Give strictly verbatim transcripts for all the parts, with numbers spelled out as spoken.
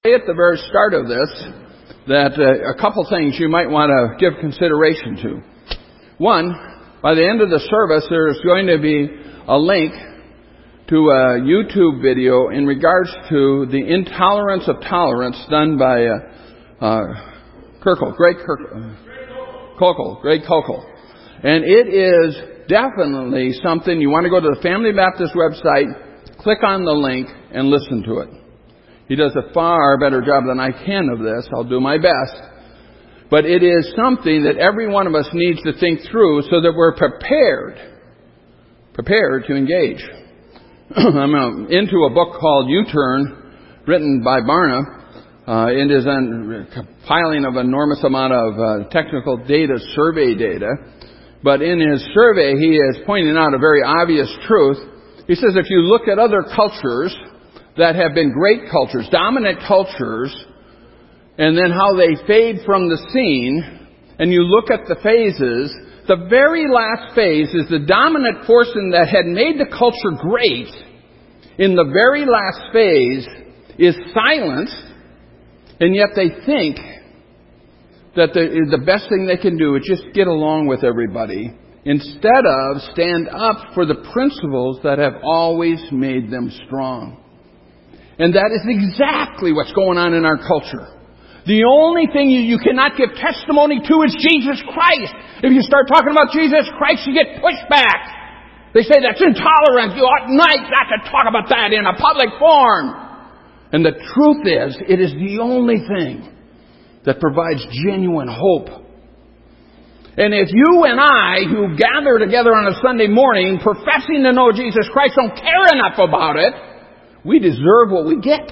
At the very start of this, that uh, a couple things you might want to give consideration to. One, by the end of the service, there's going to be a link to a YouTube video in regards to the intolerance of tolerance done by uh, uh, Kirkle, Greg Kirkle, Kokel, Greg Kokel. And it is definitely something you want to go to the Family Baptist website, click on the link, and listen to it. He does a far better job than I can of this. I'll do my best. But it is something that every one of us needs to think through so that we're prepared, prepared to engage. I'm into a book called U-Turn, written by Barna. Uh, it is a compiling of an enormous amount of uh, technical data, survey data. But in his survey, he is pointing out a very obvious truth. He says if you look at other cultures that have been great cultures, dominant cultures, and then how they fade from the scene, and you look at the phases, the very last phase is the dominant force in that had made the culture great. In the very last phase is silence, and yet they think that the, the best thing they can do is just get along with everybody, instead of stand up for the principles that have always made them strong. And that is exactly what's going on in our culture. The only thing you, you cannot give testimony to is Jesus Christ. If you start talking about Jesus Christ, you get pushed back. They say that's intolerant. You ought not to talk about that in a public forum. And the truth is, it is the only thing that provides genuine hope. And if you and I, who gather together on a Sunday morning, professing to know Jesus Christ, don't care enough about it, we deserve what we get.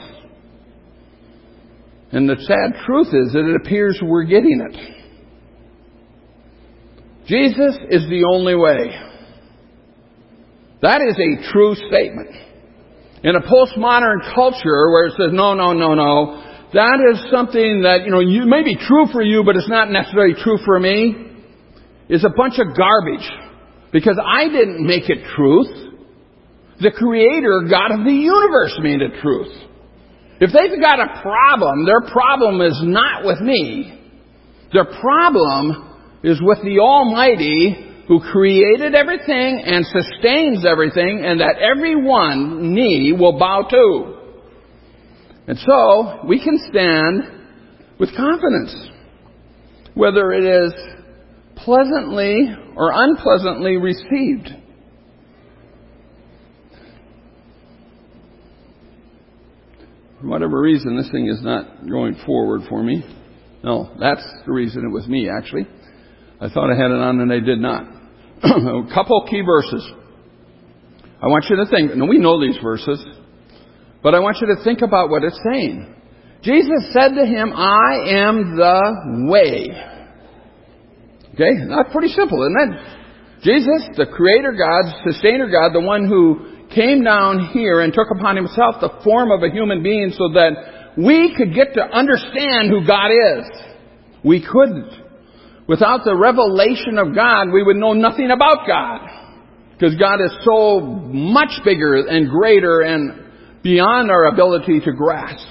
And the sad truth is that it appears we're getting it. Jesus is the only way. That is a true statement. In a postmodern culture where it says, no, no, no, no, that is something that, you know, you may be true for you, but it's not necessarily true for me, is a bunch of garbage. Because I didn't make it truth. The Creator, God of the universe, made it truth. If they've got a problem, their problem is not with me. Their problem is with the Almighty who created everything and sustains everything, and that every one knee will bow to. And so, we can stand with confidence, whether it is pleasantly or unpleasantly received. For whatever reason, this thing is not going forward for me. No, that's the reason it was me, actually. I thought I had it on and I did not. A couple key verses. I want you to think, and we know these verses, but I want you to think about what it's saying. Jesus said to him, I am the way. Okay, that's pretty simple, isn't it? Jesus, the Creator God, Sustainer God, the one who came down here and took upon himself the form of a human being so that we could get to understand who God is. We couldn't. Without the revelation of God, we would know nothing about God. Because God is so much bigger and greater and beyond our ability to grasp.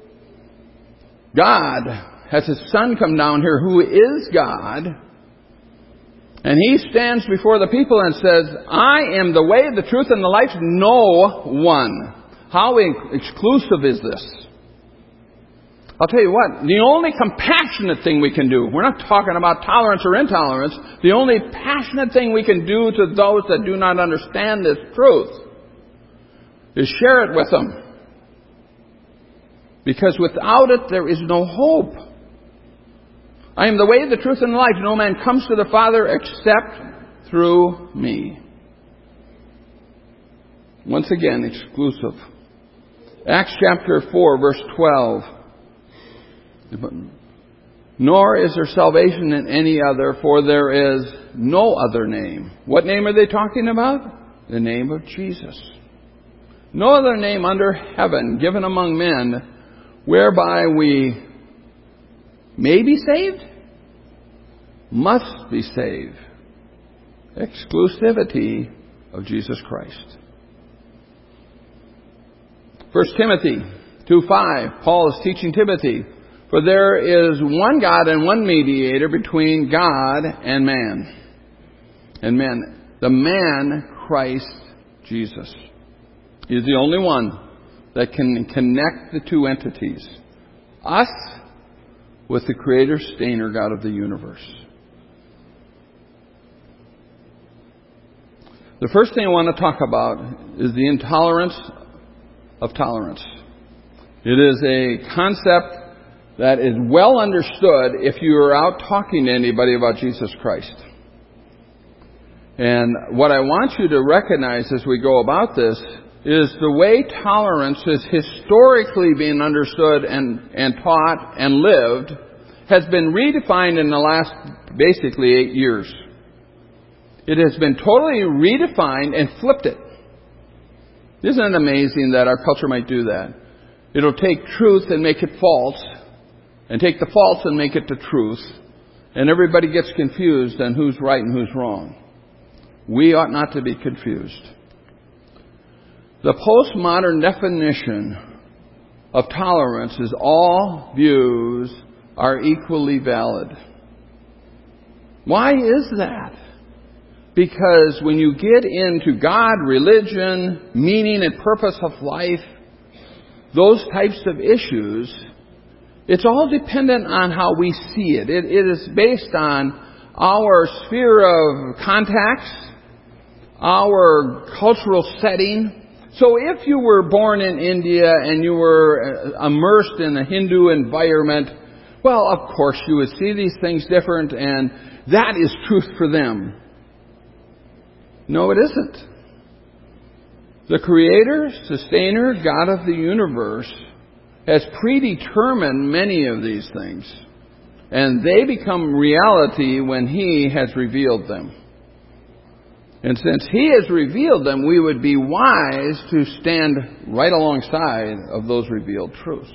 God has His Son come down here who is God. And He stands before the people and says, I am the way, the truth, and the life. No one. How exclusive is this? I'll tell you what, the only compassionate thing we can do, we're not talking about tolerance or intolerance, the only passionate thing we can do to those that do not understand this truth is share it with them. Because without it, there is no hope. I am the way, the truth, and the life. No man comes to the Father except through me. Once again, exclusive. Acts chapter four, verse twelve. Nor is there salvation in any other, for there is no other name. What name are they talking about? The name of Jesus. No other name under heaven given among men whereby we may be saved, must be saved. Exclusivity of Jesus Christ. First Timothy two five, Paul is teaching Timothy, for there is one God and one mediator between God and man. And men, the man, Christ Jesus. He is the only one that can connect the two entities. Us with the Creator, Sustainer, God of the universe. The first thing I want to talk about is the intolerance of tolerance. It is a concept that is well understood if you are out talking to anybody about Jesus Christ. And what I want you to recognize as we go about this is the way tolerance has historically been understood and, and taught and lived has been redefined in the last basically eight years. It has been totally redefined and flipped it. Isn't it amazing that our culture might do that? It'll take truth and make it false, and take the false and make it the truth, and everybody gets confused on who's right and who's wrong. We ought not to be confused. The postmodern definition of tolerance is all views are equally valid. Why is that? Because when you get into God, religion, meaning and purpose of life, those types of issues, it's all dependent on how we see it. It, it is based on our sphere of contacts, our cultural setting. So if you were born in India and you were immersed in a Hindu environment, well, of course you would see these things different, and that is truth for them. No, it isn't. The Creator, Sustainer, God of the universe has predetermined many of these things, and they become reality when He has revealed them. And since He has revealed them, we would be wise to stand right alongside of those revealed truths.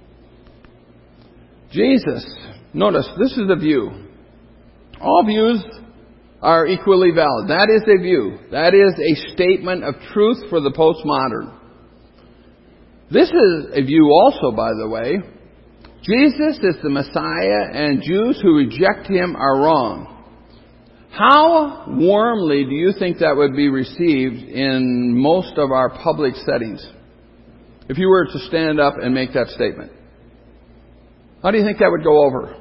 Jesus, notice, this is a view. All views are equally valid. That is a view. That is a statement of truth for the postmodern. This is a view also, by the way. Jesus is the Messiah, and Jews who reject Him are wrong. How warmly do you think that would be received in most of our public settings? If you were to stand up and make that statement. How do you think that would go over?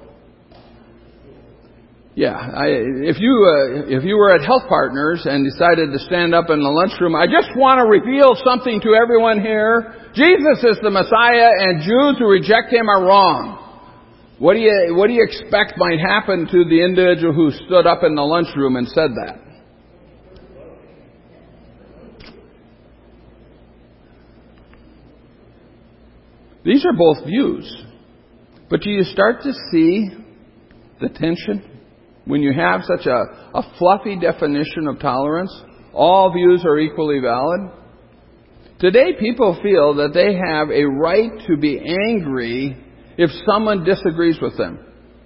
Yeah, I, if you uh, if you were at Health Partners and decided to stand up in the lunchroom, I just want to reveal something to everyone here. Jesus is the Messiah, and Jews who reject Him are wrong. What do you what do you expect might happen to the individual who stood up in the lunchroom and said that? These are both views. But do you start to see the tension? When you have such a, a fluffy definition of tolerance, all views are equally valid. Today people feel that they have a right to be angry if someone disagrees with them.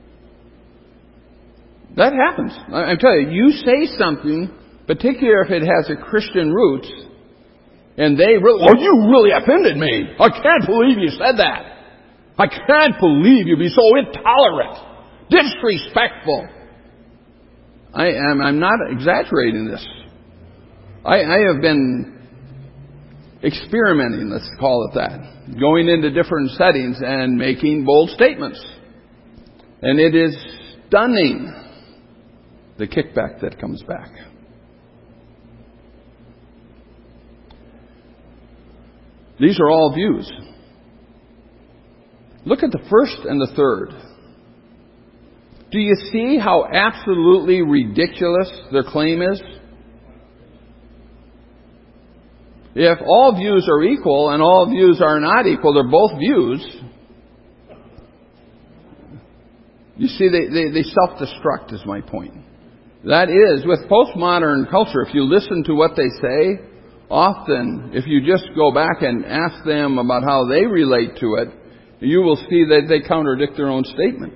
That happens. I, I tell you, you say something, particularly if it has a Christian roots, and they really, oh, you really offended me. I can't believe you said that. I can't believe you'd be so intolerant, disrespectful. I am, I'm not exaggerating this. I, I have been experimenting, let's call it that, going into different settings and making bold statements. And it is stunning, the kickback that comes back. These are all views. Look at the first and the third. Do you see how absolutely ridiculous their claim is? If all views are equal and all views are not equal, they're both views. You see, they, they, they self-destruct is my point. That is, with postmodern culture, if you listen to what they say, often, if you just go back and ask them about how they relate to it, you will see that they contradict their own statement.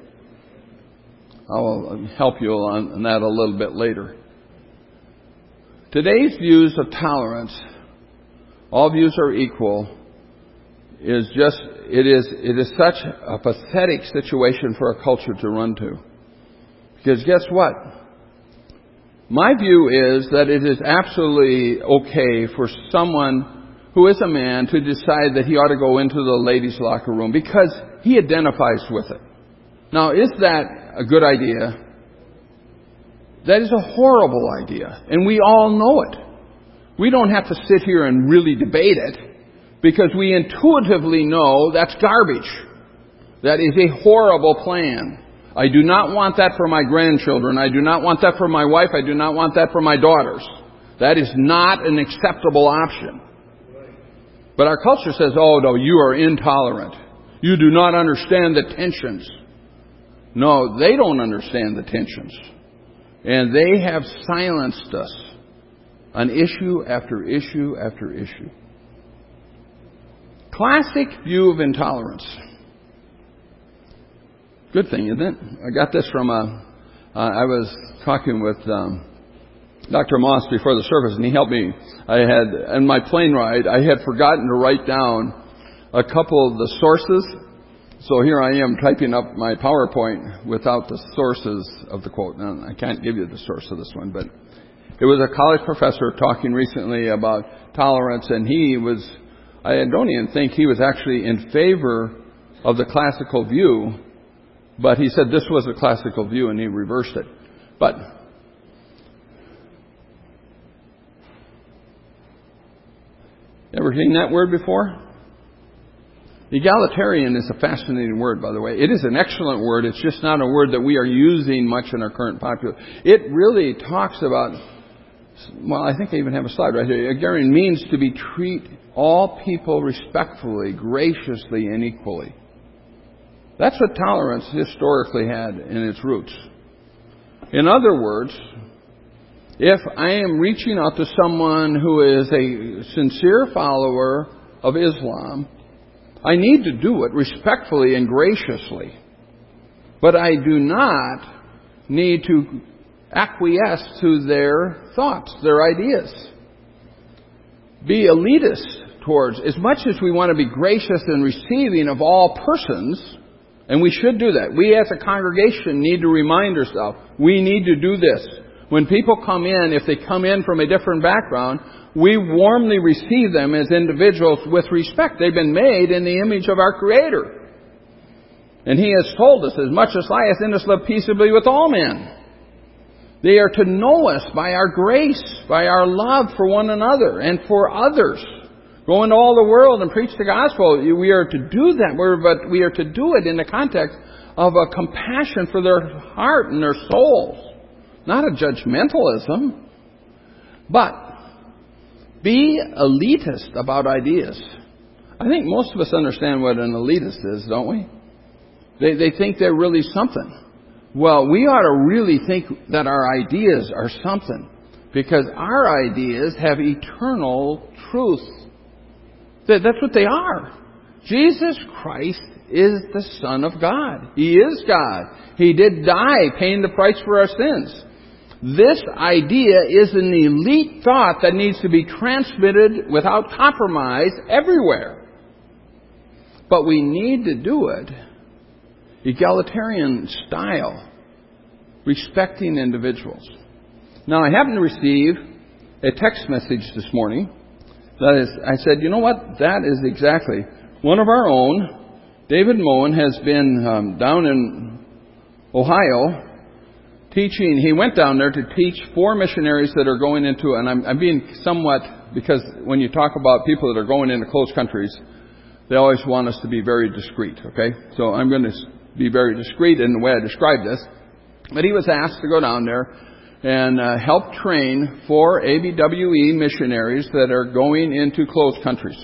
I'll help you on that a little bit later. Today's views of tolerance, all views are equal, is just it is, it is such a pathetic situation for a culture to run to. Because guess what? My view is that it is absolutely okay for someone who is a man to decide that he ought to go into the ladies' locker room because he identifies with it. Now, is that a good idea? That is a horrible idea, and we all know it. We don't have to sit here and really debate it because we intuitively know that's garbage. That is a horrible plan. I do not want that for my grandchildren. I do not want that for my wife. I do not want that for my daughters. That is not an acceptable option. But our culture says, oh, no, you are intolerant. You do not understand the tensions. No, they don't understand the tensions. And they have silenced us on issue after issue after issue. Classic view of intolerance. Good thing, isn't it? I got this from a, uh, I was talking with um, Doctor Moss before the service, and he helped me. I had, in my plane ride, I had forgotten to write down a couple of the sources. So here I am typing up my PowerPoint without the sources of the quote. Now, I can't give you the source of this one, but it was a college professor talking recently about tolerance, and he was, I don't even think he was actually in favor of the classical view, but he said this was a classical view and he reversed it. But ever seen that word before? Egalitarian is a fascinating word, by the way. It is an excellent word. It's just not a word that we are using much in our current popular. It really talks about, well, I think I even have a slide right here. Egalitarian means to be treat all people respectfully, graciously, and equally. That's what tolerance historically had in its roots. In other words, if I am reaching out to someone who is a sincere follower of Islam, I need to do it respectfully and graciously. But I do not need to acquiesce to their thoughts, their ideas. Be elitist towards, as much as we want to be gracious and receiving of all persons, and we should do that. We as a congregation need to remind ourselves, we need to do this. When people come in, if they come in from a different background, we warmly receive them as individuals with respect. They've been made in the image of our Creator. And He has told us, as much as lieth in us, live peaceably with all men. They are to know us by our grace, by our love for one another and for others. Go into all the world and preach the gospel. We are to do that, but we are to do it in the context of a compassion for their heart and their souls. Not a judgmentalism, but be elitist about ideas. I think most of us understand what an elitist is, don't we? They, they think they're really something. Well, we ought to really think that our ideas are something, because our ideas have eternal truth. That's what they are. Jesus Christ is the Son of God. He is God. He did die, paying the price for our sins. This idea is an elite thought that needs to be transmitted without compromise everywhere. But we need to do it egalitarian style, respecting individuals. Now, I happened to receive a text message this morning. That is, I said, you know what? That is exactly. One of our own, David Moen, has been um, down in Ohio teaching. He went down there to teach four missionaries that are going into, and I'm, I'm being somewhat, because when you talk about people that are going into closed countries, they always want us to be very discreet, okay? So I'm going to be very discreet in the way I describe this. But he was asked to go down there and uh, help train four A B W E missionaries that are going into closed countries.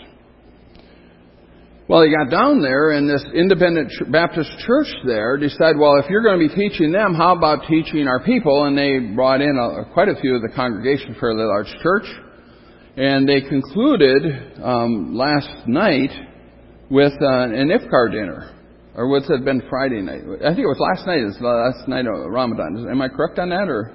Well, he got down there, and this independent Baptist church there decided, well, if you're going to be teaching them, how about teaching our people? And they brought in a, quite a few of the congregation, fairly large church. And they concluded um, last night with uh, an iftar dinner. Or would it have been Friday night? I think it was last night. It's the last night of Ramadan. Am I correct on that? Or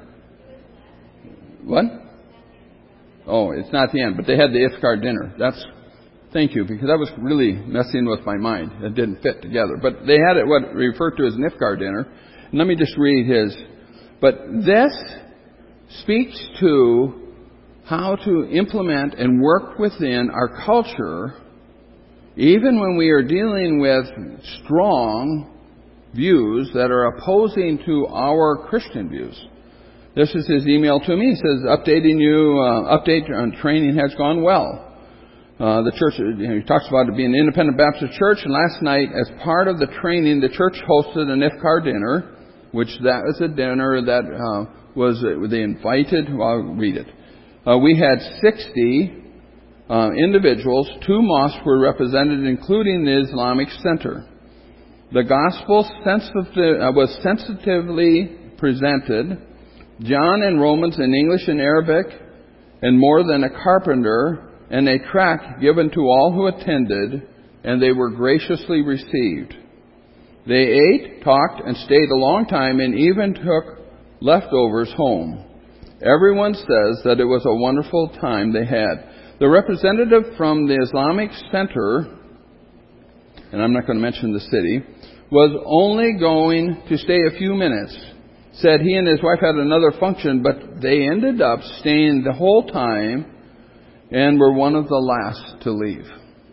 what? Oh, it's not the end. But they had the iftar dinner. That's Thank you, because that was really messing with my mind. It didn't fit together. But they had it what referred to as an Iftar dinner. And let me just read his. But this speaks to how to implement and work within our culture, even when we are dealing with strong views that are opposing to our Christian views. This is his email to me. He says, updating you, uh, update on training has gone well. Uh, the church, you know, he talks about it being an independent Baptist church, and last night, as part of the training, the church hosted an Iftar dinner, which that was a dinner that uh, was, uh, they invited, well, I'll read it. Uh, we had sixty uh, individuals. Two mosques were represented, including the Islamic Center. The gospel sensitive, uh, was sensitively presented, John and Romans in English and Arabic, and more than a carpenter, and a tract given to all who attended, and they were graciously received. They ate, talked, and stayed a long time, and even took leftovers home. Everyone says that it was a wonderful time they had. The representative from the Islamic Center, and I'm not going to mention the city, was only going to stay a few minutes. Said he and his wife had another function, but they ended up staying the whole time and were one of the last to leave.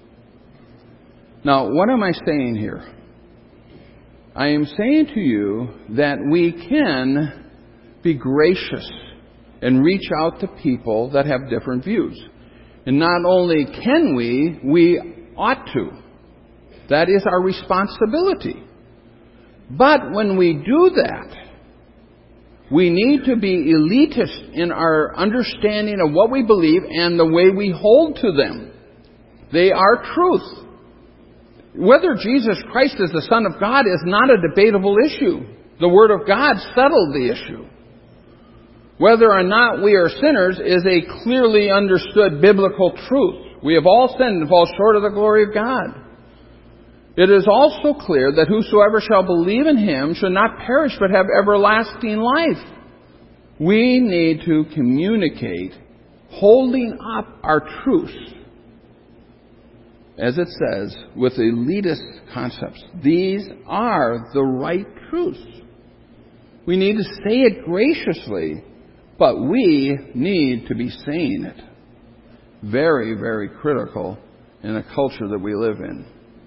Now, what am I saying here? I am saying to you that we can be gracious and reach out to people that have different views. And not only can we, we ought to. That is our responsibility. But when we do that, we need to be elitist in our understanding of what we believe and the way we hold to them. They are truth. Whether Jesus Christ is the Son of God is not a debatable issue. The Word of God settled the issue. Whether or not we are sinners is a clearly understood biblical truth. We have all sinned and fall short of the glory of God. It is also clear that whosoever shall believe in Him shall not perish but have everlasting life. We need to communicate holding up our truth, as it says, with elitist concepts. These are the right truths. We need to say it graciously, but we need to be saying it. Very, very critical in a culture that we live in.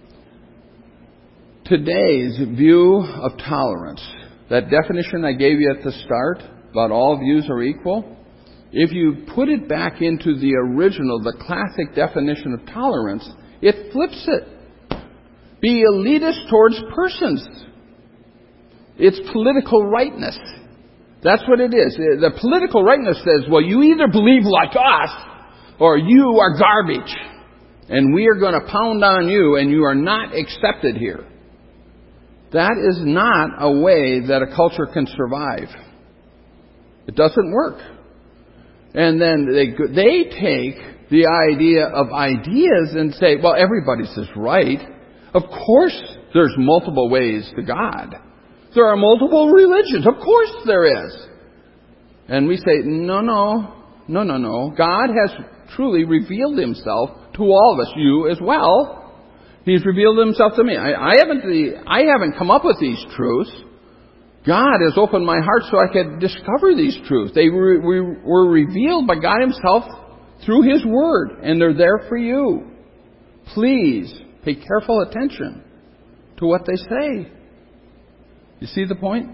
Today's view of tolerance, that definition I gave you at the start, about all views are equal, if you put it back into the original, the classic definition of tolerance, it flips it. Be elitist towards persons. It's political rightness. That's what it is. The political rightness says, well, you either believe like us or you are garbage. And we are going to pound on you and you are not accepted here. That is not a way that a culture can survive. It doesn't work. And then they they take the idea of ideas and say, well, everybody's is right. Of course there's multiple ways to God. There are multiple religions. Of course there is. And we say, no, no, no, no, no. God has truly revealed Himself to all of us, you as well. He's revealed Himself to me. I, I haven't the, I haven't come up with these truths. God has opened my heart so I could discover these truths. They were, were revealed by God Himself through His Word, and they're there for you. Please pay careful attention to what they say. You see the point?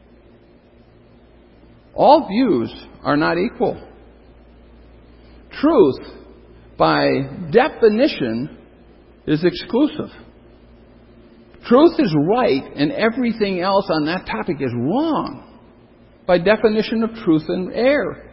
All views are not equal. Truth, by definition, is exclusive. Truth is right, and everything else on that topic is wrong. By definition of truth and error.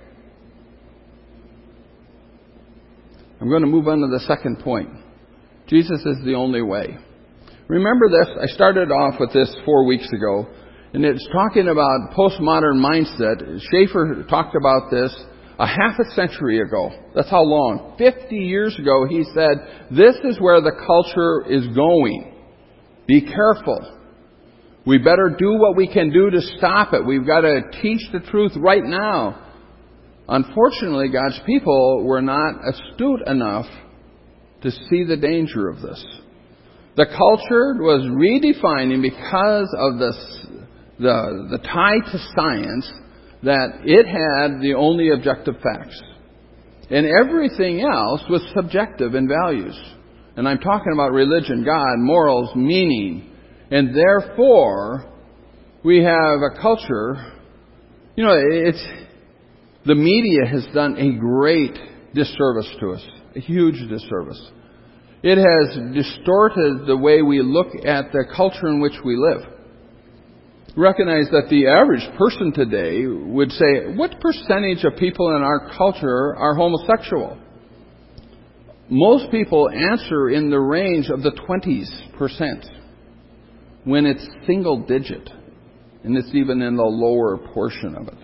I'm going to move on to the second point. Jesus is the only way. Remember this, I started off with this four weeks ago, and it's talking about postmodern mindset. Schaeffer talked about this a half a century ago. That's how long. Fifty years ago, he said, this is where the culture is going. Be careful. We better do what we can do to stop it. We've got to teach the truth right now. Unfortunately, God's people were not astute enough to see the danger of this. The culture was redefining because of this, the, the tie to science, that it had the only objective facts. And everything else was subjective in values. And I'm talking about religion, God, morals, meaning. And therefore, we have a culture, you know, it's, the media has done a great disservice to us, a huge disservice. It has distorted the way we look at the culture in which we live. Recognize that the average person today would say, what percentage of people in our culture are homosexual? Most people answer in the range of the twenties percent, when it's single digit, and it's even in the lower portion of it.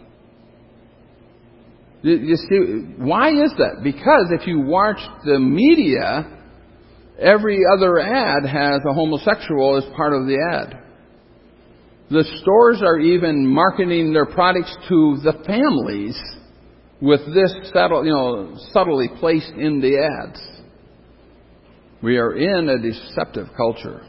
You see, why is that? Because if you watch the media, every other ad has a homosexual as part of the ad. The stores are even marketing their products to the families with this subtle, you know, subtly placed in the ads. We are in a deceptive culture.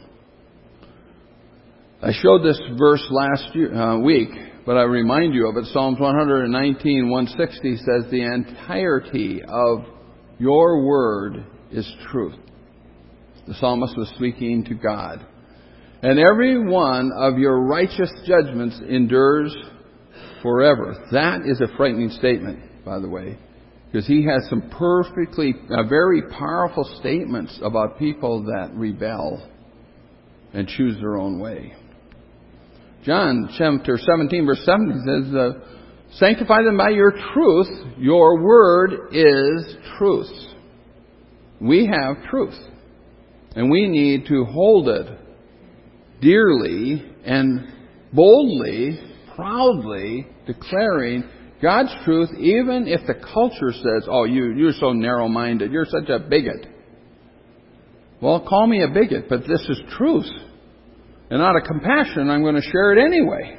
I showed this verse last year, uh, week, but I remind you of it. Psalms one nineteen, one sixty says, the entirety of your word is truth. The psalmist was speaking to God. And every one of your righteous judgments endures forever. That is a frightening statement, by the way, because he has some perfectly, uh, very powerful statements about people that rebel and choose their own way. John chapter seventeen, verse seventeen says, uh, sanctify them by your truth. Your word is truth. We have truth. And we need to hold it dearly and boldly, proudly declaring God's truth, even if the culture says, oh, you, you're so narrow-minded, you're such a bigot. Well, call me a bigot, but this is truth. And out of compassion, I'm going to share it anyway.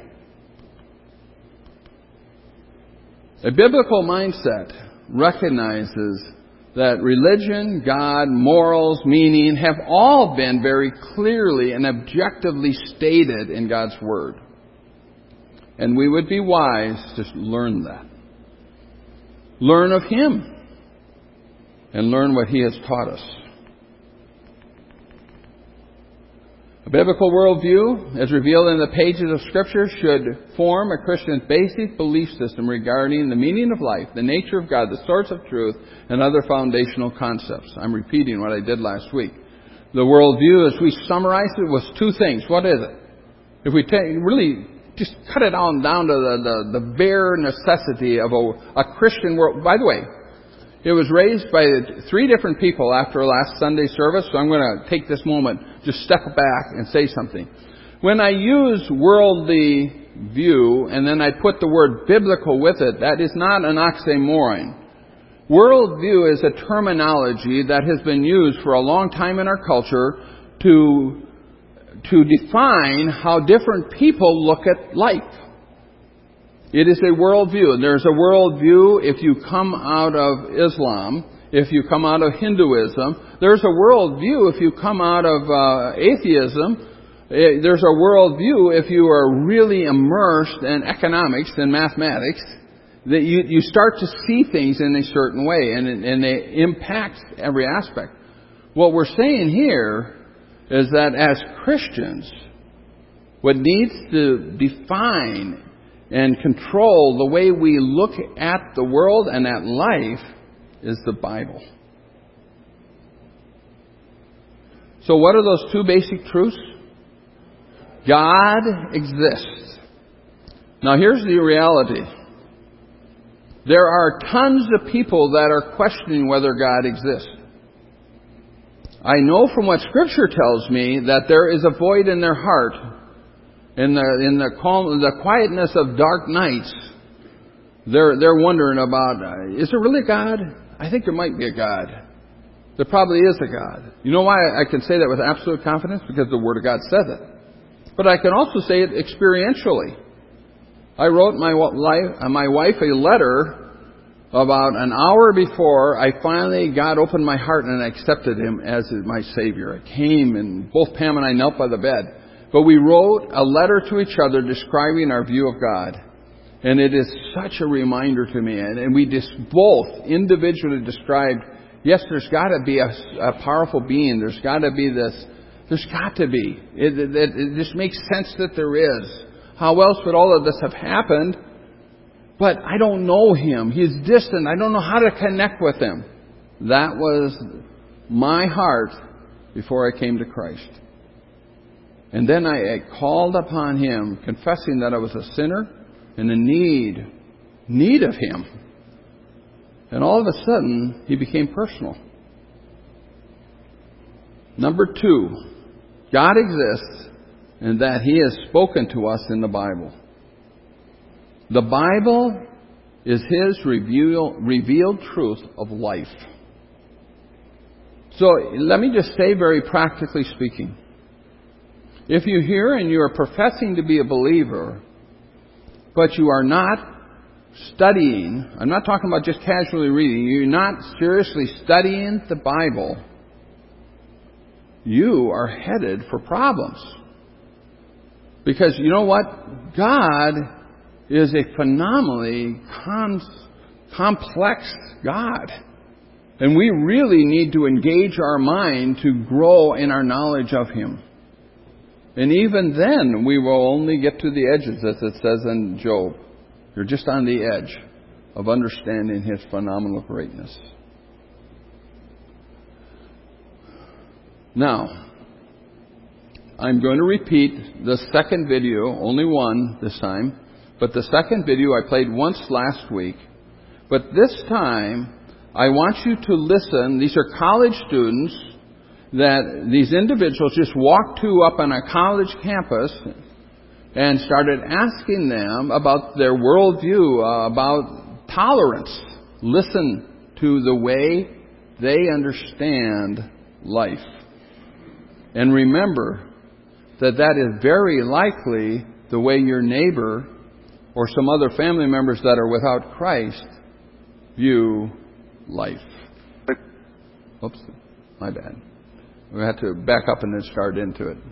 A biblical mindset recognizes that religion, God, morals, meaning have all been very clearly and objectively stated in God's Word. And we would be wise to learn that. Learn of Him. And learn what He has taught us. A biblical worldview, as revealed in the pages of Scripture, should form a Christian's basic belief system regarding the meaning of life, the nature of God, the source of truth, and other foundational concepts. I'm repeating what I did last week. The worldview, as we summarized it, was two things. What is it? If we take, really just cut it on down to the, the, the bare necessity of a, a Christian world. By the way, it was raised by three different people after last Sunday service, so I'm going to take this moment, just step back and say something. When I use worldly view and then I put the word biblical with it, that is not an oxymoron. Worldview is a terminology that has been used for a long time in our culture to, to define how different people look at life. It is a worldview. There's a worldview if you come out of Islam, if you come out of Hinduism. There's a worldview if you come out of uh, atheism. There's a worldview if you are really immersed in economics and mathematics. That you, you start to see things in a certain way, and, and they impact every aspect. What we're saying here is that as Christians, what needs to define and control the way we look at the world and at life is the Bible. So what are those two basic truths? God exists. Now here's the reality. There are tons of people that are questioning whether God exists. I know from what Scripture tells me that there is a void in their heart. In the in the calm, the quietness of dark nights, they're they're wondering about: uh, is there really a God? I think there might be a God. There probably is a God. You know why I can say that with absolute confidence? Because the Word of God says it. But I can also say it experientially. I wrote my wife my wife a letter about an hour before I finally God opened my heart and I accepted Him as my Savior. I came and both Pam and I knelt by the bed. But we wrote a letter to each other describing our view of God. And it is such a reminder to me. And, and we just both individually described, yes, there's got to be a, a powerful being. There's got to be this. There's got to be. It, it, it just makes sense that there is. How else would all of this have happened? But I don't know Him. He's distant. I don't know how to connect with Him. That was my heart before I came to Christ. And then I, I called upon Him, confessing that I was a sinner and in need, need of Him. And all of a sudden, He became personal. Number two, God exists and that He has spoken to us in the Bible. The Bible is His reveal, revealed truth of life. So let me just say very practically speaking, if you hear and you are professing to be a believer, but you are not studying, I'm not talking about just casually reading, you're not seriously studying the Bible, you are headed for problems. Because you know what? God is a phenomenally com- complex God. And we really need to engage our mind to grow in our knowledge of Him. And even then, we will only get to the edges, as it says in Job. You're just on the edge of understanding His phenomenal greatness. Now, I'm going to repeat the second video, only one this time. But the second video I played once last week. But this time, I want you to listen. These are college students that these individuals just walked to up on a college campus and started asking them about their worldview, uh, about tolerance. Listen to the way they understand life. And remember that that is very likely the way your neighbor or some other family members that are without Christ view life. Oops, my bad. We had to back up and then start into it.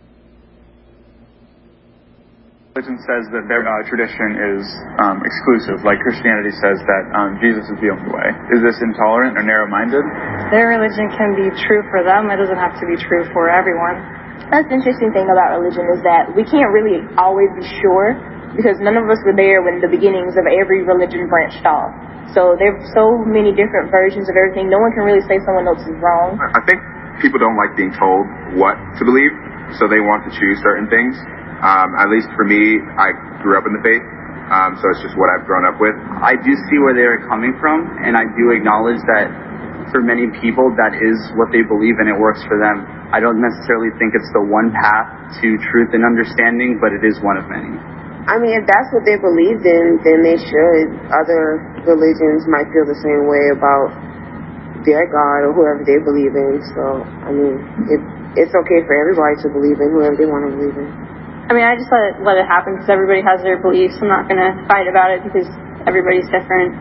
Religion says that their uh, tradition is um, exclusive, like Christianity says that um, Jesus is the only way. Is this intolerant or narrow-minded? Their religion can be true for them. It doesn't have to be true for everyone. That's the interesting thing about religion is that we can't really always be sure because none of us were there when the beginnings of every religion branched off. So there's so many different versions of everything. No one can really say someone else is wrong. I think people don't like being told what to believe, so they want to choose certain things. Um, at least for me, I grew up in the faith, um, so it's just what I've grown up with. I do see where they're coming from, and I do acknowledge that for many people, that is what they believe and it works for them. I don't necessarily think it's the one path to truth and understanding, but it is one of many. I mean, if that's what they believe in, then they should. Other religions might feel the same way about their God or whoever they believe in. So, I mean, it, it's okay for everybody to believe in whoever they want to believe in. I mean, I just let it, let it happen because everybody has their beliefs. I'm not going to fight about it because everybody's different.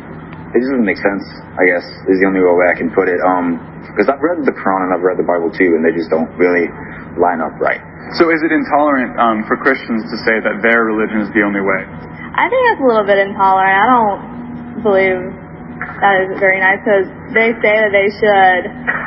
It just doesn't make sense, I guess, is the only way I can put it. Um, because I've read the Quran and I've read the Bible too, and they just don't really line up right. So is it intolerant um, for Christians to say that their religion is the only way? I think it's a little bit intolerant. I don't believe that is very nice because they say that they should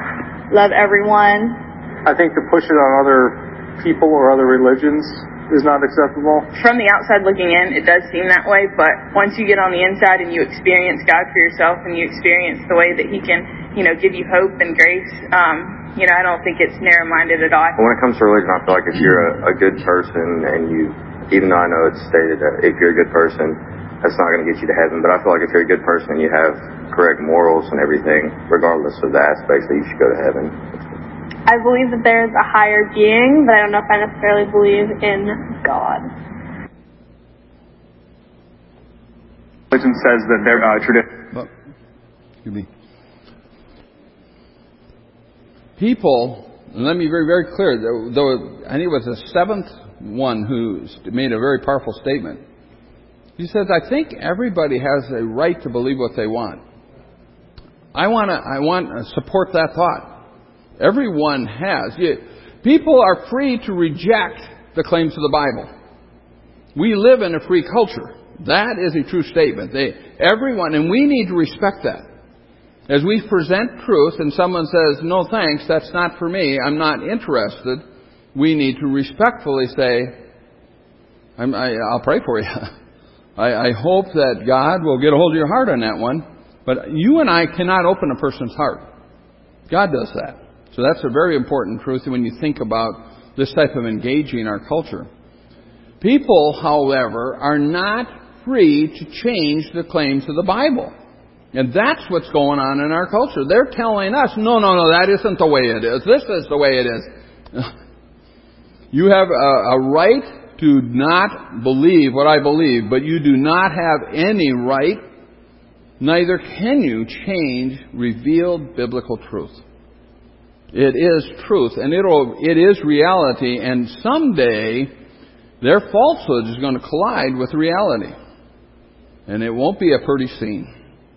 love everyone. I think to push it on other people or other religions is not acceptable. From the outside looking in, it does seem that way, but once you get on the inside and you experience God for yourself and you experience the way that He can, you know, give you hope and grace, um, you know, I don't think it's narrow-minded at all. When it comes to religion, I feel like if you're a, a good person and you, even though I know it's stated that if you're a good person, that's not going to get you to heaven, but I feel like if you're a good person and you have correct morals and everything, regardless of the aspects, that you should go to heaven. I believe that there's a higher being, but I don't know if I necessarily believe in God. Religion says that their uh, tradition... Oh, excuse me. People, and let me be very, very clear, though I think it was the seventh one who made a very powerful statement. He says, I think everybody has a right to believe what they want. I want to I want to support that thought. Everyone has. You, people are free to reject the claims of the Bible. We live in a free culture. That is a true statement. They, everyone, and we need to respect that. As we present truth and someone says, no thanks, that's not for me, I'm not interested, we need to respectfully say, I'm, I, I'll pray for you. I, I hope that God will get a hold of your heart on that one. But you and I cannot open a person's heart. God does that. So that's a very important truth when you think about this type of engaging our culture. People, however, are not free to change the claims of the Bible. And that's what's going on in our culture. They're telling us, no, no, no, that isn't the way it is. This is the way it is. You have a, a right to not believe what I believe, but you do not have any right, neither can you change revealed biblical truth. It is truth, and it'll, it is reality, and someday their falsehood is going to collide with reality. And it won't be a pretty scene.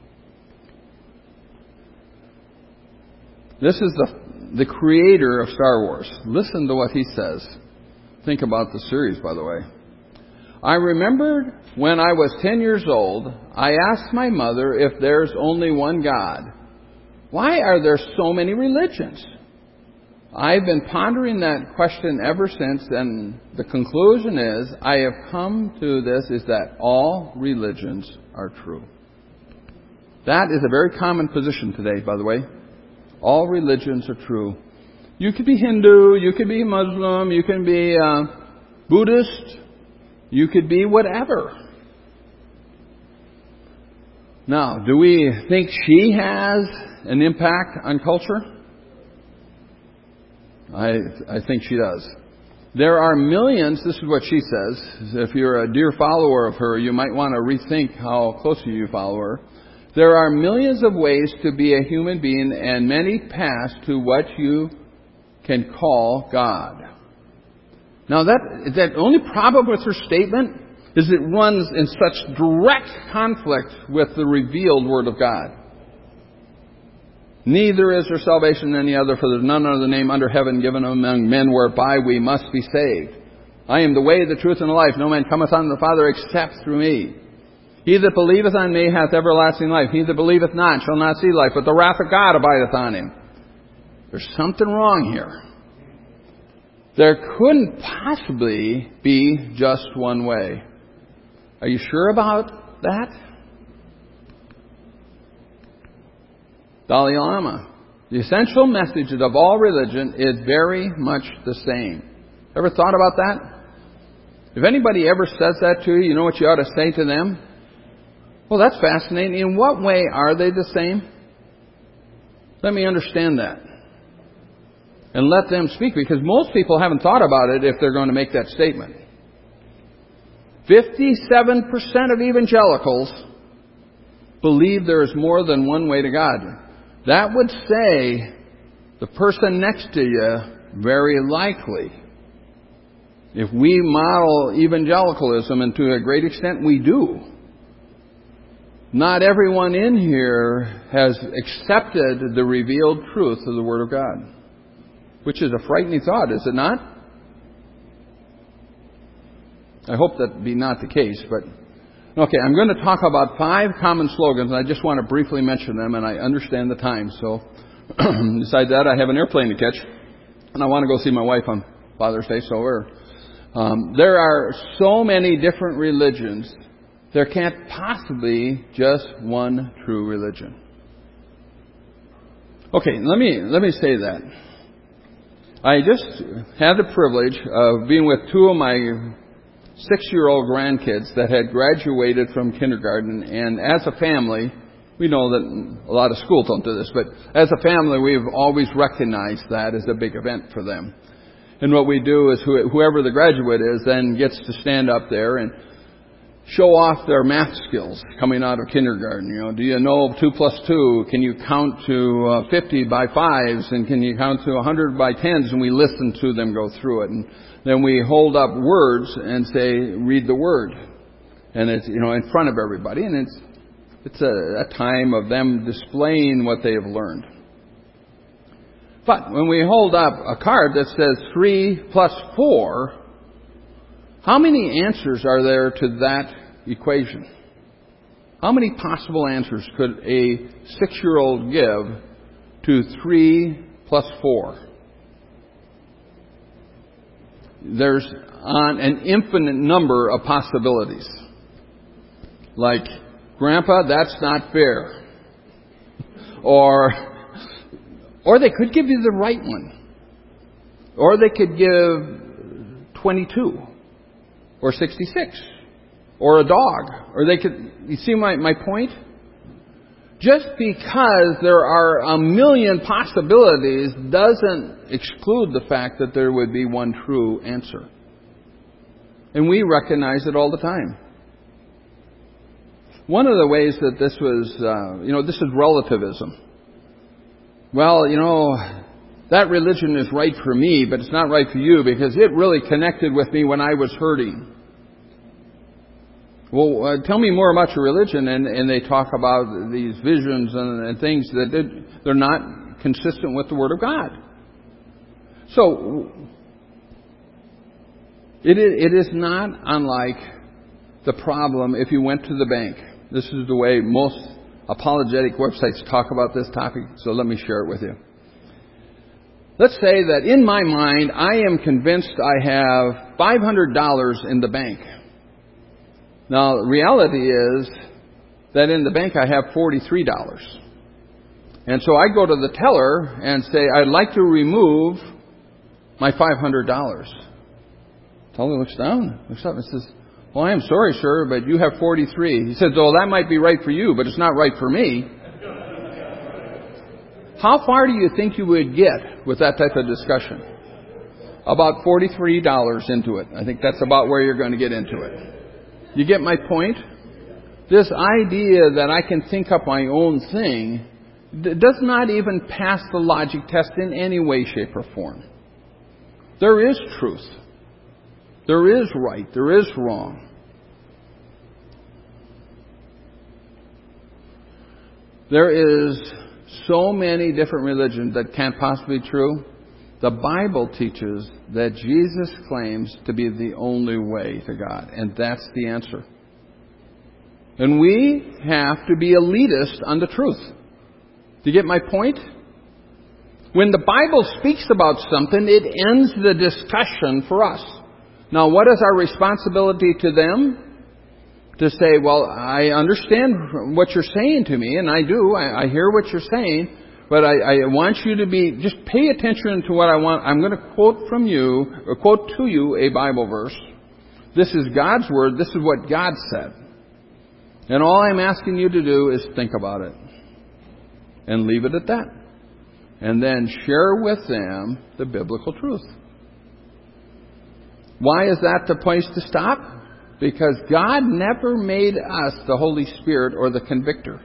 This is the, the creator of Star Wars. Listen to what he says. Think about the series, by the way. I remembered when I was ten years old, I asked my mother if there's only one God. Why are there so many religions? I've been pondering that question ever since, and the conclusion is, I have come to this, is that all religions are true. That is a very common position today, by the way. All religions are true. You could be Hindu, you could be Muslim, you can be uh, Buddhist, you could be whatever. Now, do we think she has an impact on culture? I, I think she does. There are millions, this is what she says, if you're a dear follower of her, you might want to rethink how closely you follow her. There are millions of ways to be a human being, and many pass to what you can call God. Now, that that only problem with her statement is it runs in such direct conflict with the revealed Word of God. Neither is there salvation in any other, for there's none other name under heaven given among men whereby we must be saved. I am the way, the truth, and the life. No man cometh unto the Father except through me. He that believeth on me hath everlasting life. He that believeth not shall not see life, but the wrath of God abideth on him. There's something wrong here. There couldn't possibly be just one way. Are you sure about that? Dalai Lama. The essential message of all religion is very much the same. Ever thought about that? If anybody ever says that to you, you know what you ought to say to them? Well, that's fascinating. In what way are they the same? Let me understand that. And let them speak, because most people haven't thought about it if they're going to make that statement. fifty-seven percent of evangelicals believe there is more than one way to God. That would say the person next to you, very likely. If we model evangelicalism, and to a great extent we do, not everyone in here has accepted the revealed truth of the Word of God. Which is a frightening thought, is it not? I hope that be not the case, but okay, I'm going to talk about five common slogans, and I just want to briefly mention them, and I understand the time. So, besides that, I have an airplane to catch, and I want to go see my wife on Father's Day, so we're, um, there are so many different religions, there can't possibly just one true religion. Okay, let me let me say that. I just had the privilege of being with two of my six-year-old grandkids that had graduated from kindergarten, and as a family, we know that a lot of schools don't do this, but as a family, we've always recognized that as a big event for them. And what we do is whoever the graduate is then gets to stand up there and show off their math skills coming out of kindergarten. You know, do you know two plus two? Can you count to uh, fifty by fives? And can you count to one hundred by tens? And we listen to them go through it. And then we hold up words and say, read the word. And it's, you know, in front of everybody, and it's it's a, a time of them displaying what they have learned. But when we hold up a card that says three plus four, how many answers are there to that equation? How many possible answers could a six-year-old give to three plus four? There's on an infinite number of possibilities. Like, Grandpa, that's not fair. Or, or they could give you the right one. Or they could give twenty-two. Or sixty-six. Or a dog. Or they could, you see my, my point? Just because there are a million possibilities doesn't exclude the fact that there would be one true answer. And we recognize it all the time. One of the ways that this was, uh, you know, this is relativism. Well, you know, that religion is right for me, but it's not right for you because it really connected with me when I was hurting. Well, uh, tell me more about your religion, and, and they talk about these visions and, and things that did, they're not consistent with the Word of God. So, it is, it is not unlike the problem if you went to the bank. This is the way most apologetic websites talk about this topic, so let me share it with you. Let's say that in my mind, I am convinced I have five hundred dollars in the bank. Now, the reality is that in the bank I have forty-three dollars. And so I go to the teller and say, I'd like to remove my five hundred dollars. The teller looks down, looks up and says, well, I am sorry, sir, but you have forty-three. He says, oh, that might be right for you, but it's not right for me. How far do you think you would get with that type of discussion? About forty-three dollars into it. I think that's about where you're going to get into it. You get my point? This idea that I can think up my own thing does not even pass the logic test in any way, shape, or form. There is truth. There is right. There is wrong. There is so many different religions that can't possibly be true. The Bible teaches that Jesus claims to be the only way to God, and that's the answer. And we have to be elitist on the truth. Do you get my point? When the Bible speaks about something, it ends the discussion for us. Now, what is our responsibility to them? To say, well, I understand what you're saying to me, and I do. I, I hear what you're saying. But I, I want you to be, just pay attention to what I want. I'm going to quote from you, or quote to you a Bible verse. This is God's Word. This is what God said. And all I'm asking you to do is think about it. And leave it at that. And then share with them the biblical truth. Why is that the place to stop? Because God never made us the Holy Spirit or the convictor.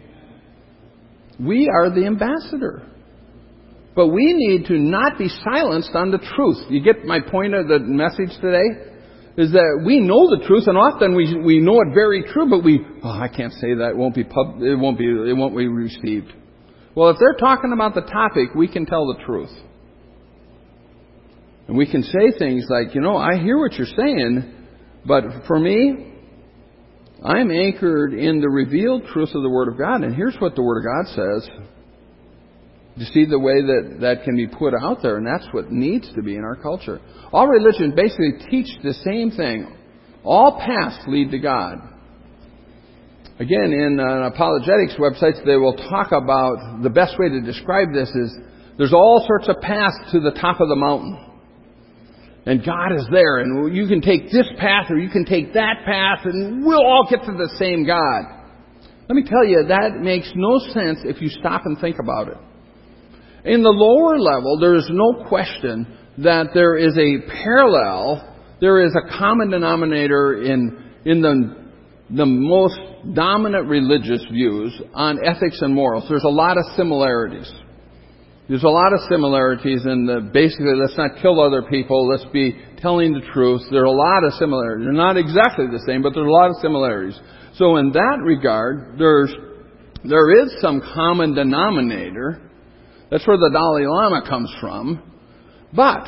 We are the ambassador. But we need to not be silenced on the truth. You get my point of the message today? Is that we know the truth, and often we we know it very true, but we, oh, I can't say that. It won't be pub, it won't be it won't be received. Well, if they're talking about the topic, we can tell the truth. And we can say things like, you know, I hear what you're saying, but for me, I'm anchored in the revealed truth of the Word of God, and here's what the Word of God says. You see the way that that can be put out there, and that's what needs to be in our culture. All religions basically teach the same thing. All paths lead to God. Again, in uh, apologetics websites, they will talk about the best way to describe this is there's all sorts of paths to the top of the mountain. And God is there, and you can take this path or you can take that path, and we'll all get to the same God. Let me tell you, that makes no sense if you stop and think about it. In the lower level, there is no question that there is a parallel, there is a common denominator in, in the, the most dominant religious views on ethics and morals. There's a lot of similarities. There's a lot of similarities in the, basically, let's not kill other people, let's be telling the truth. There are a lot of similarities. They're not exactly the same, but there's a lot of similarities. So in that regard, there's, there is some common denominator. That's where the Dalai Lama comes from. But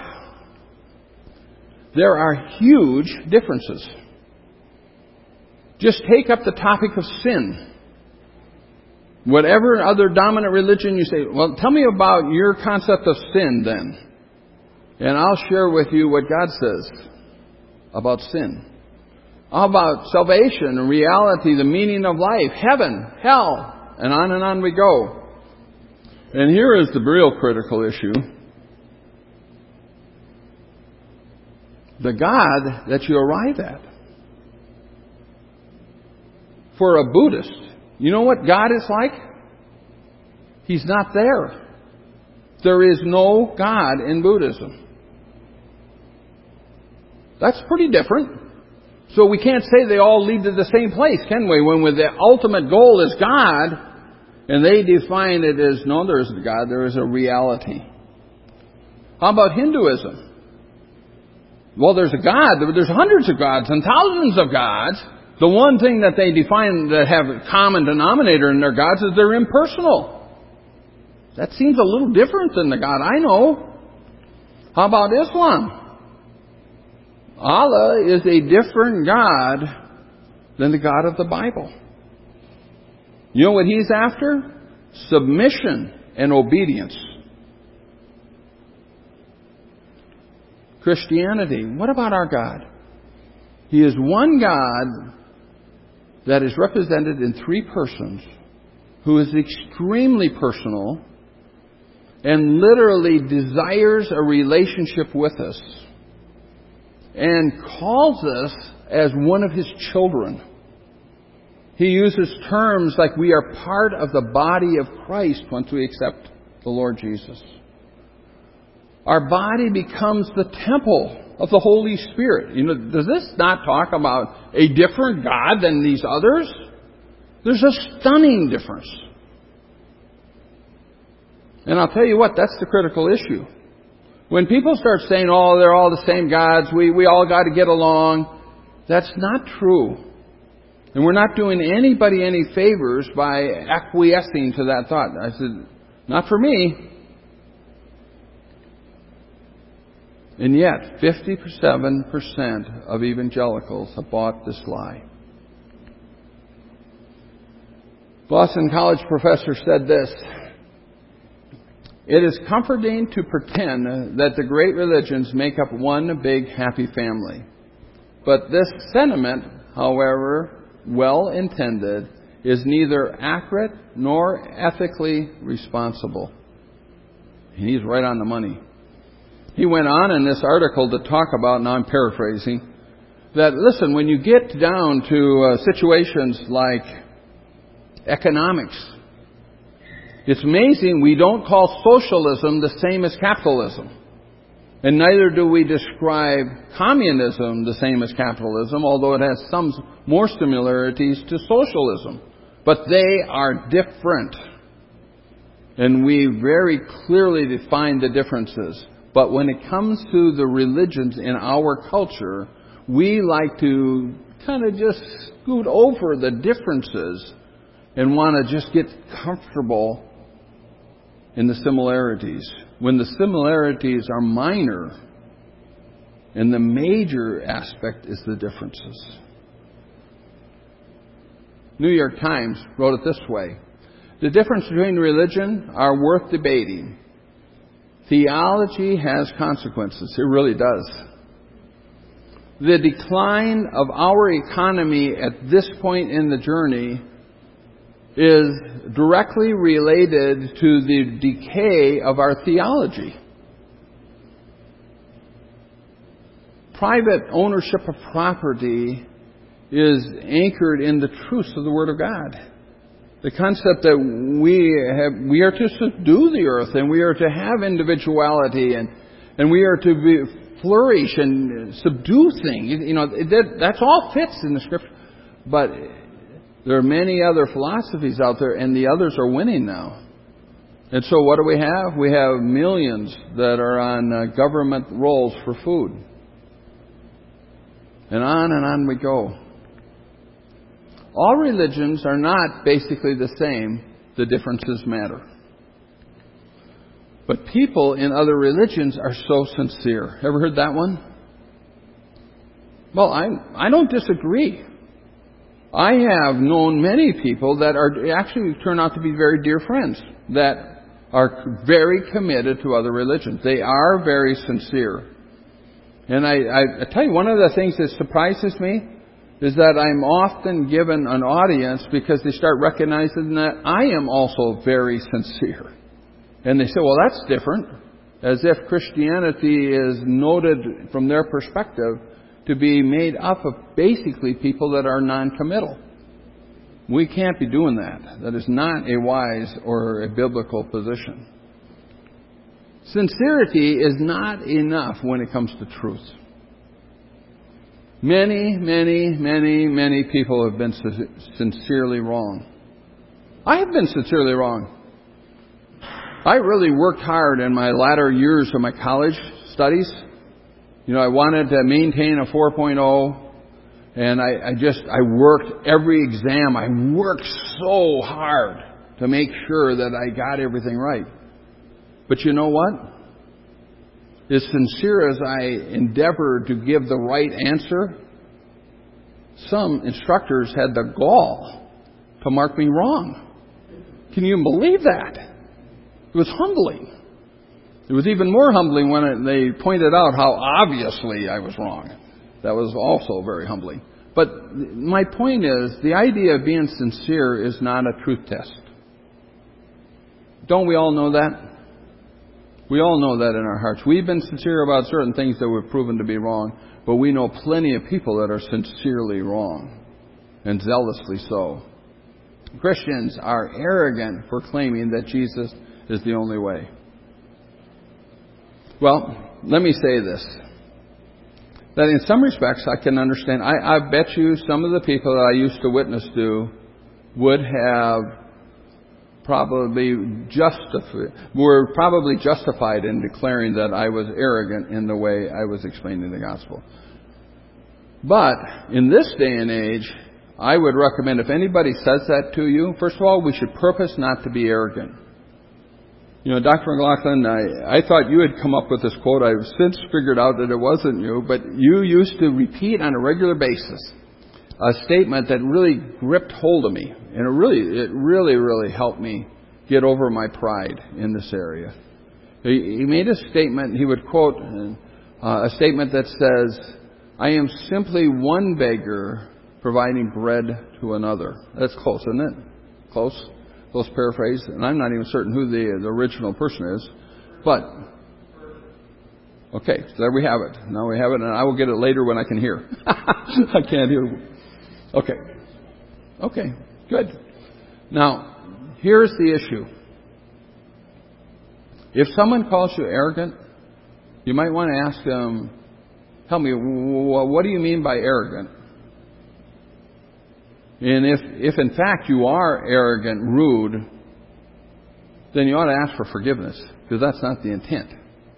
there are huge differences. Just take up the topic of sin. Whatever other dominant religion you say, well, tell me about your concept of sin then. And I'll share with you what God says about sin. How about salvation and reality, the meaning of life, heaven, hell, and on and on we go. And here is the real critical issue. The God that you arrive at. For a Buddhist, you know what God is like? He's not there. There is no God in Buddhism. That's pretty different. So we can't say they all lead to the same place, can we? When the ultimate goal is God, and they define it as, no, there isn't God, there is a reality. How about Hinduism? Well, there's a God. There's hundreds of gods and thousands of gods. The one thing that they define that have a common denominator in their gods is they're impersonal. That seems a little different than the God I know. How about Islam? Allah is a different God than the God of the Bible. You know what He's after? Submission and obedience. Christianity, what about our God? He is one God that is represented in three persons, who is extremely personal and literally desires a relationship with us and calls us as one of His children. He uses terms like we are part of the body of Christ once we accept the Lord Jesus. Our body becomes the temple of the Holy Spirit. You know, does this not talk about a different God than these others? There's a stunning difference. And I'll tell you what, that's the critical issue. When people start saying, oh, they're all the same gods, we, we all got to get along, that's not true. And we're not doing anybody any favors by acquiescing to that thought. I said, not for me. And yet, fifty-seven percent of evangelicals have bought this lie. Boston College professor said this: it is comforting to pretend that the great religions make up one big happy family. But this sentiment, however well intended, is neither accurate nor ethically responsible. And he's right on the money. He went on in this article to talk about, now I'm paraphrasing, that, listen, when you get down to uh, situations like economics, it's amazing we don't call socialism the same as capitalism. And neither do we describe communism the same as capitalism, although it has some more similarities to socialism. But they are different. And we very clearly define the differences. But when it comes to the religions in our culture, we like to kind of just scoot over the differences and want to just get comfortable in the similarities, when the similarities are minor and the major aspect is the differences. New York Times wrote it this way: the difference between religion are worth debating. Theology has consequences. It really does. The decline of our economy at this point in the journey is directly related to the decay of our theology. Private ownership of property is anchored in the truths of the Word of God. The concept that we have, we are to subdue the earth, and we are to have individuality, and, and we are to be, flourish and subdue things. You know, that, that's all fits in the Scripture. But there are many other philosophies out there, and the others are winning now. And so what do we have? We have millions that are on uh, government rolls for food. And on and on we go. All religions are not basically the same. The differences matter. But people in other religions are so sincere. Ever heard that one? Well, I I don't disagree. I have known many people that are actually turn out to be very dear friends that are very committed to other religions. They are very sincere. And I, I, I tell you, one of the things that surprises me is that I'm often given an audience because they start recognizing that I am also very sincere. And they say, well, that's different. As if Christianity is noted from their perspective to be made up of basically people that are non-committal. We can't be doing that. That is not a wise or a biblical position. Sincerity is not enough when it comes to truth. Many, many, many, many people have been sincerely wrong. I have been sincerely wrong. I really worked hard in my latter years of my college studies. You know, I wanted to maintain a four point oh. And I, I just, I worked every exam. I worked so hard to make sure that I got everything right. But you know what? As sincere as I endeavored to give the right answer, some instructors had the gall to mark me wrong. Can you believe that? It was humbling. It was even more humbling when it, they pointed out how obviously I was wrong. That was also very humbling. But my point is, the idea of being sincere is not a truth test. Don't we all know that? We all know that in our hearts. We've been sincere about certain things that we've proven to be wrong, but we know plenty of people that are sincerely wrong, and zealously so. Christians are arrogant for claiming that Jesus is the only way. Well, let me say this. That in some respects I can understand. I, I bet you some of the people that I used to witness to would have probably justified, were probably justified in declaring that I was arrogant in the way I was explaining the gospel. But in this day and age, I would recommend if anybody says that to you, first of all, we should purpose not to be arrogant. You know, Doctor McLaughlin, I, I thought you had come up with this quote. I've since figured out that it wasn't you, but you used to repeat on a regular basis a statement that really gripped hold of me. And it really, it really, really helped me get over my pride in this area. He, he made a statement, he would quote uh, a statement that says, I am simply one beggar providing bread to another. That's close, isn't it? Close? Close paraphrase. And I'm not even certain who the, the original person is. But, okay, so there we have it. Now we have it, and I will get it later when I can hear. I can't hear. Okay. Okay, good. Now, here's the issue. If someone calls you arrogant, you might want to ask them, tell me, what do you mean by arrogant? And if, if in fact you are arrogant, rude, then you ought to ask for forgiveness, because that's not the intent.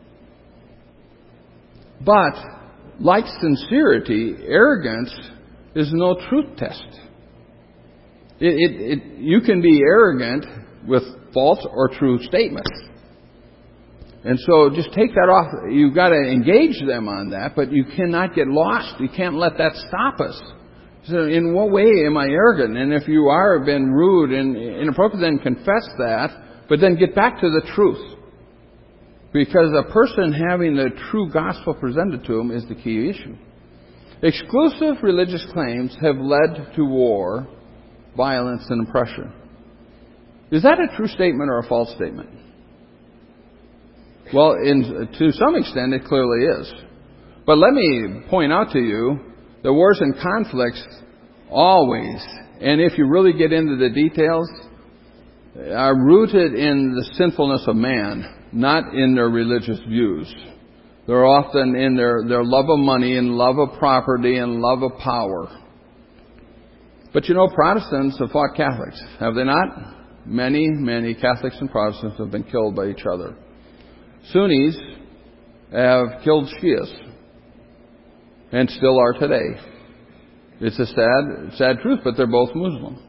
But, like sincerity, arrogance is no truth test. It, it, it, you can be arrogant with false or true statements. And so just take that off. You've got to engage them on that, but you cannot get lost. You can't let that stop us. So in what way am I arrogant? And if you are been rude and inappropriate, then confess that, but then get back to the truth. Because a person having the true gospel presented to him is the key issue. Exclusive religious claims have led to war, violence, and oppression. Is that a true statement or a false statement? Well, in, to some extent, it clearly is. But let me point out to you, the wars and conflicts always, and if you really get into the details, are rooted in the sinfulness of man, not in their religious views. They're often in their, their love of money and love of property and love of power. But you know, Protestants have fought Catholics, have they not? many, many Catholics and Protestants have been killed by each other. Sunnis have killed Shias and still are today. It's a sad, sad truth, but they're both Muslim.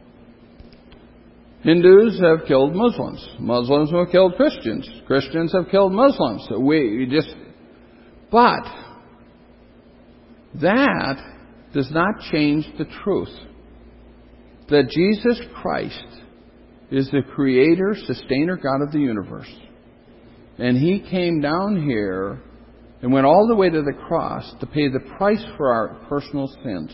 Hindus have killed Muslims. Muslims have killed Christians. Christians have killed Muslims. So we just, but that does not change the truth that Jesus Christ is the creator, sustainer God of the universe. And He came down here and went all the way to the cross to pay the price for our personal sins.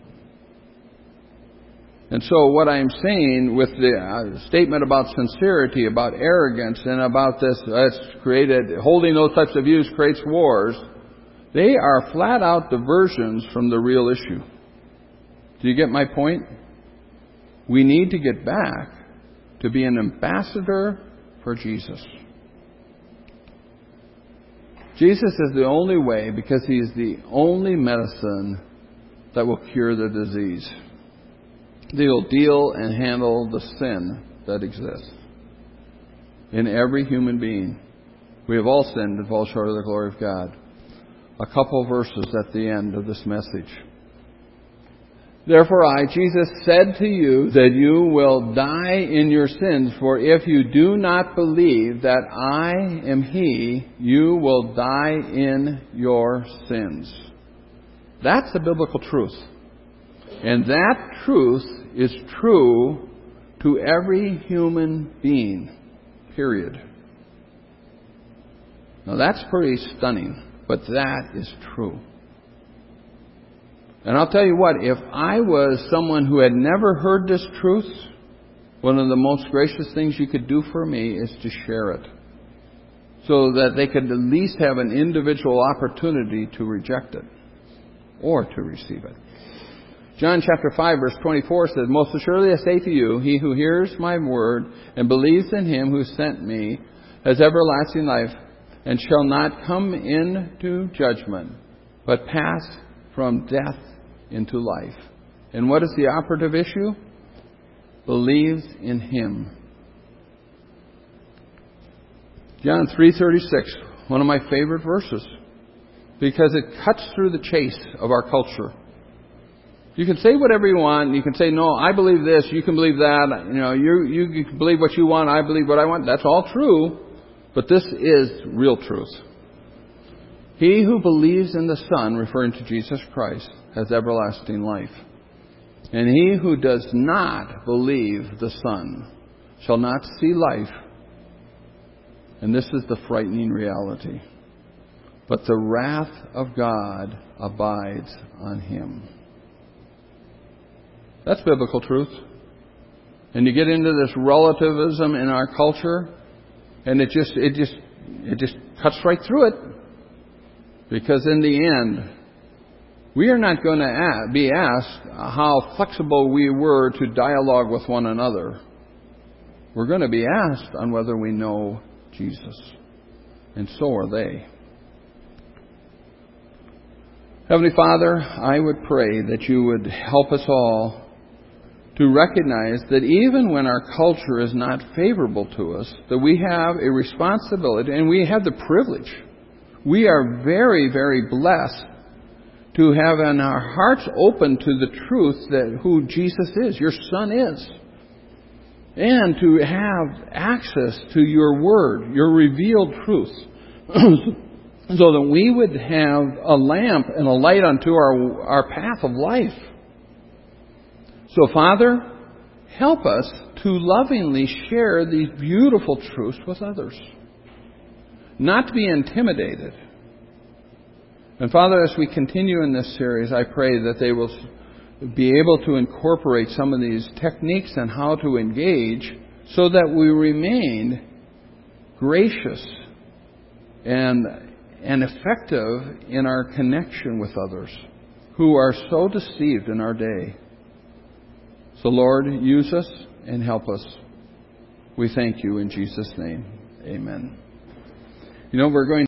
And so what I'm saying with the uh, statement about sincerity, about arrogance, and about this, that's created, holding those types of views creates wars, they are flat out diversions from the real issue. Do you get my point? We need to get back to be an ambassador for Jesus. Jesus is the only way because He is the only medicine that will cure the disease. They will deal and handle the sin that exists in every human being. We have all sinned and fall short of the glory of God. A couple of verses at the end of this message. Therefore I, Jesus, said to you that you will die in your sins, for if you do not believe that I am He, you will die in your sins. That's the biblical truth. And that truth is true to every human being. Period. Now that's pretty stunning, but that is true. And I'll tell you what, if I was someone who had never heard this truth, one of the most gracious things you could do for me is to share it, so that they could at least have an individual opportunity to reject it or to receive it. John chapter five verse twenty-four says, Most assuredly I say to you, he who hears my word and believes in Him who sent me has everlasting life, and shall not come into judgment, but pass from death into life. And what is the operative issue? Believes in Him. John three thirty-six, one of my favorite verses, because it cuts through the chase of our culture. You can say whatever you want. You can say, no, I believe this. You can believe that. You know, you, you, you can believe what you want. I believe what I want. That's all true. But this is real truth. He who believes in the Son, referring to Jesus Christ, has everlasting life. And he who does not believe the Son shall not see life. And this is the frightening reality. But the wrath of God abides on him. That's biblical truth. And you get into this relativism in our culture, and it just it just it just cuts right through it. Because in the end, we are not going to be asked how flexible we were to dialogue with one another. We're going to be asked on whether we know Jesus. And so are they. Heavenly Father, I would pray that you would help us all to recognize that even when our culture is not favorable to us, that we have a responsibility and we have the privilege. We are very, very blessed to have in our hearts open to the truth that who Jesus is, your Son is. And to have access to your Word, your revealed truth. So that we would have a lamp and a light unto our, our path of life. So, Father, help us to lovingly share these beautiful truths with others. Not to be intimidated. And Father, as we continue in this series, I pray that they will be able to incorporate some of these techniques on how to engage so that we remain gracious and, and effective in our connection with others who are so deceived in our day. So, Lord, use us and help us. We thank you in Jesus' name. Amen. You know, we're going